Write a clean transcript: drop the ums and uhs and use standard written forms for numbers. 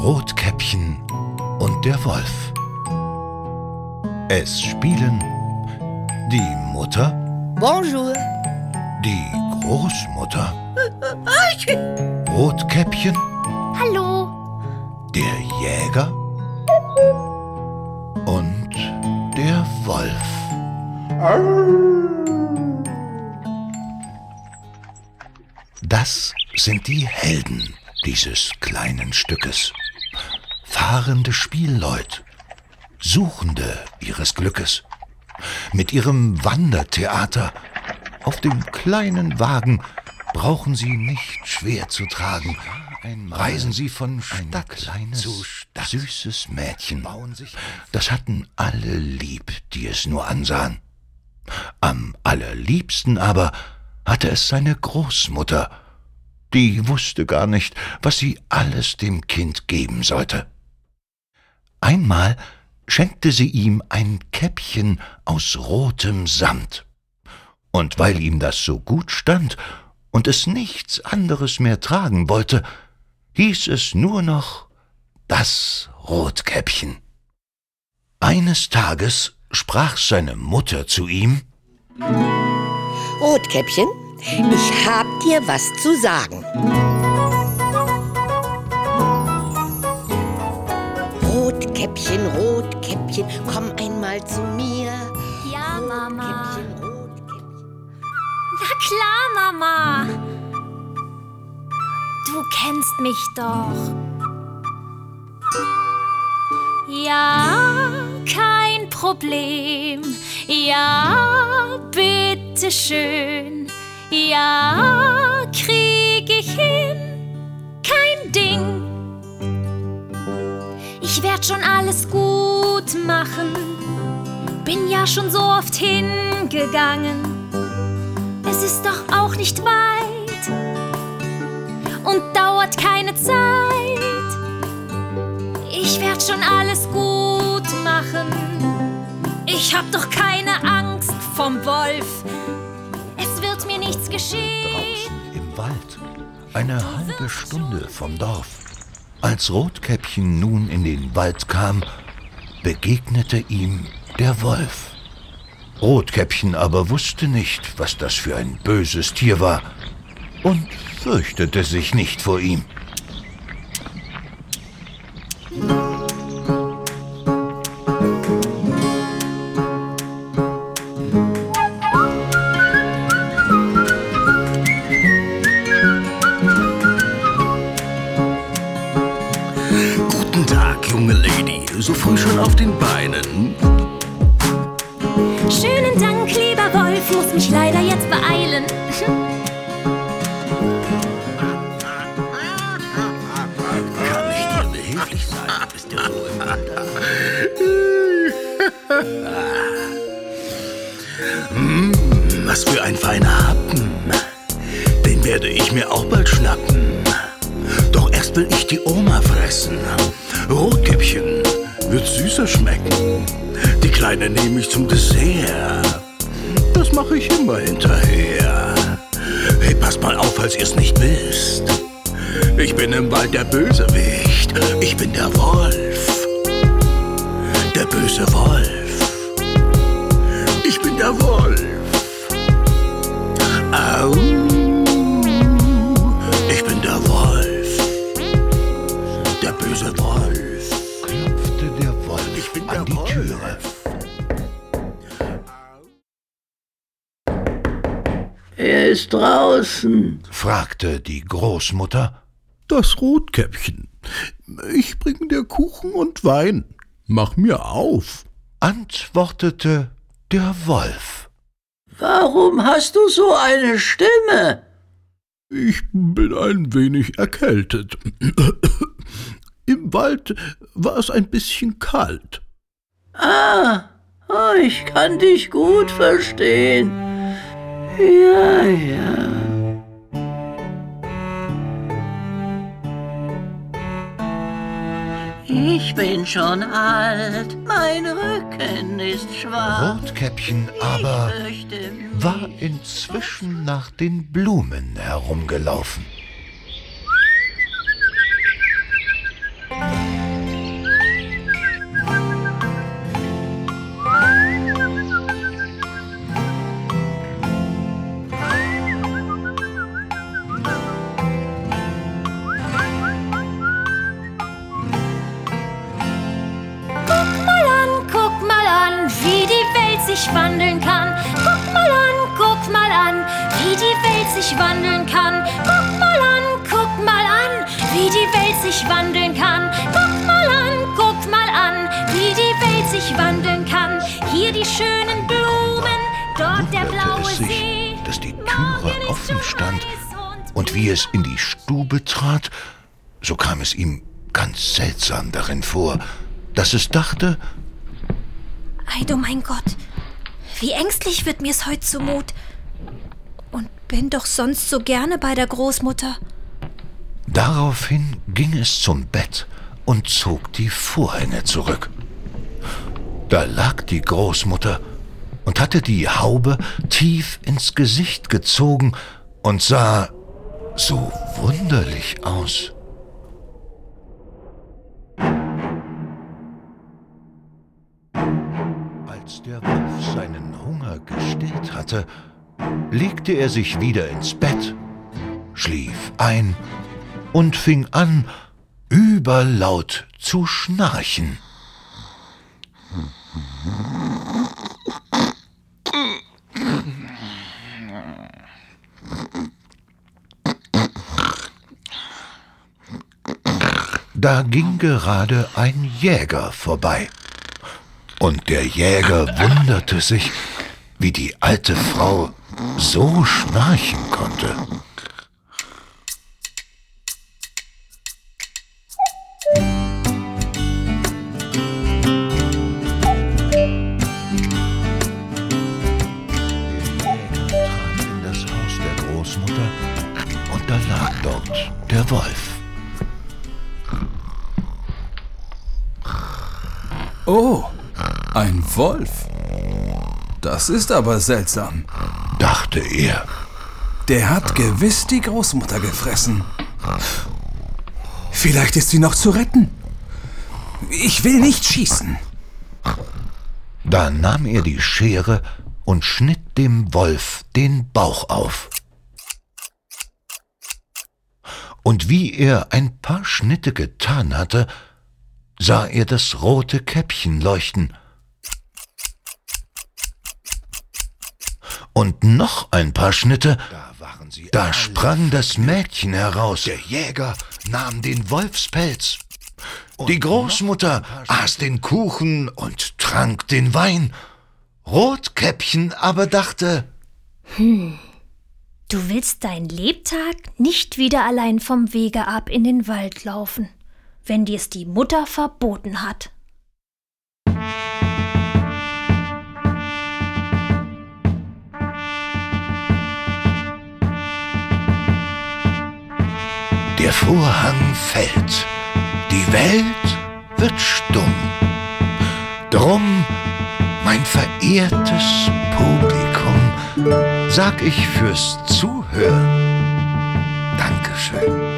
Rotkäppchen und der Wolf. Es spielen die Mutter, Bonjour. die Großmutter, Rotkäppchen, Hallo. der Jäger und der Wolf. Das sind die Helden dieses kleinen Stückes. Fahrende Spielleut, Suchende ihres Glückes. Mit ihrem Wandertheater auf dem kleinen Wagen brauchen sie nicht schwer zu tragen. Reisen sie von Stadt zu Stadt. Süßes Mädchen, das hatten alle lieb, die es nur ansahen. Am allerliebsten aber hatte es seine Großmutter. Die wusste gar nicht, was sie alles dem Kind geben sollte. Einmal schenkte sie ihm ein Käppchen aus rotem Samt. Und weil ihm das so gut stand und es nichts anderes mehr tragen wollte, hieß es nur noch das Rotkäppchen. Eines Tages sprach seine Mutter zu ihm: Rotkäppchen, ich hab dir was zu sagen. Rotkäppchen, Rotkäppchen, komm einmal zu mir. Ja, Mama. Rotkäppchen, Rotkäppchen. Na klar, Mama. Du kennst mich doch. Ja, kein Problem. Ja, bitteschön. Ja, krieg ich hin. Kein Ding. Ich werd schon alles gut machen. Bin ja schon so oft hingegangen. Es ist doch auch nicht weit und dauert keine Zeit. Ich werd schon alles gut machen. Ich hab doch keine Angst vom Wolf. Es wird mir nichts geschehen. Draußen im Wald, eine halbe Stunde vom Dorf. Als Rotkäppchen nun in den Wald kam, begegnete ihm der Wolf. Rotkäppchen aber wusste nicht, was das für ein böses Tier war und fürchtete sich nicht vor ihm. Guten Tag, junge Lady, so früh schon auf den Beinen. Schönen Dank, lieber Wolf, muss mich leider jetzt beeilen. Kann ich dir behilflich sein? Ist der Ruhe im Winter? Was für ein feiner Happen. Den werde ich mir auch bald schnappen. Doch erst will ich die Oma fressen. Rotkäppchen wird süßer schmecken. Die Kleine nehme ich zum Dessert. Das mache ich immer hinterher. Hey, passt mal auf, falls ihr's nicht wisst. Ich bin im Wald der Bösewicht. Ich bin der Wolf. Der böse Wolf. Ich bin der Wolf. Au. Ich bin der Wolf. Der böse Wolf. Klopfte der Wolf Ich bin an der die Wolf. Türe. Er ist draußen. Fragte die Großmutter. Das Rotkäppchen. Ich bring dir Kuchen und Wein. Mach mir auf. Antwortete der Wolf. Warum hast du so eine Stimme? Ich bin ein wenig erkältet. Im Wald war es ein bisschen kalt. Ich kann dich gut verstehen. Ja, ja. Ich bin schon alt, mein Rücken ist schwach. Rotkäppchen aber Ich fürchte mich. war inzwischen nach den Blumen herumgelaufen. wie die Welt sich wandeln kann. Guck mal an, wie die Welt sich wandeln kann. Guck mal an, wie die Welt sich wandeln kann. Hier die schönen Blumen, dort der Wunderte blaue es sich, See. dass die Morgen Türe ist offen schon stand, weiß und wie es in die Stube trat, so kam es ihm ganz seltsam darin vor, dass es dachte, Ei, du mein Gott, wie ängstlich wird mir's heut zumut. Und bin doch sonst so gerne bei der Großmutter. daraufhin ging es zum Bett und zog die Vorhänge zurück. Da lag die Großmutter und hatte die Haube tief ins Gesicht gezogen und sah so wunderlich aus. Als der Wolf seinen Hunger gestillt hatte, legte er sich wieder ins Bett, schlief ein und fing an, überlaut zu schnarchen. Da ging gerade ein Jäger vorbei. Und der Jäger wunderte sich, wie die alte Frau so schnarchen konnte. Der Jäger trat in das Haus der Großmutter und da lag dort der Wolf. Oh, ein Wolf. Das ist aber seltsam. Dachte er. Der hat gewiss die Großmutter gefressen. Vielleicht ist sie noch zu retten. Ich will nicht schießen. Da nahm er die Schere und schnitt dem Wolf den Bauch auf. Und wie er ein paar Schnitte getan hatte, sah er das rote Käppchen leuchten. Und noch ein paar Schnitte, da sprang das Mädchen heraus. Der Jäger nahm den Wolfspelz. Die Großmutter aß den Kuchen und trank den Wein. Rotkäppchen aber dachte, Du willst dein Lebtag nicht wieder allein vom Wege ab in den Wald laufen, wenn dir's die Mutter verboten hat. der Vorhang fällt, die Welt wird stumm. Drum, mein verehrtes Publikum, sag ich fürs Zuhören Dankeschön.